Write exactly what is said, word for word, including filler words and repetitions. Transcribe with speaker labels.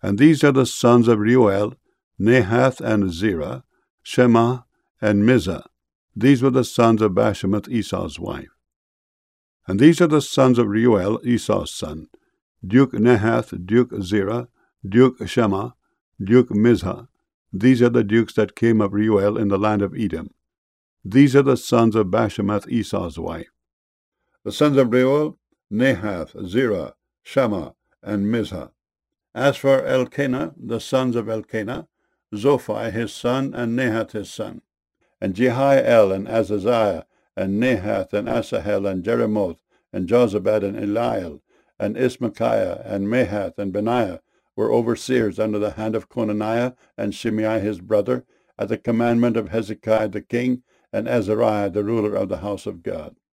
Speaker 1: And these are the sons of Reuel, Nahath and Zerah, Shema and Mizah. These were the sons of Bashemath, Esau's wife. And these are the sons of Reuel, Esau's son, Duke Nahath, Duke Zerah, Duke Shema, Duke Mizah. These are the dukes that came of Reuel in the land of Edom. These are the sons of Bashemath, Esau's wife. The sons of Reuel, Nahath, Zerah, Shema, and Mizah. As for Elkanah, the sons of Elkanah, Zophai his son, and Nahath his son, and Jehiel, and Azaziah, and Nahath, and Asahel, and Jeremoth, and Jozabad, and Eliel, and Ismachiah, and Mahath, and Benaiah, were overseers under the hand of Conaniah and Shimei his brother, at the commandment of Hezekiah the king, and Azariah the ruler of the house of God.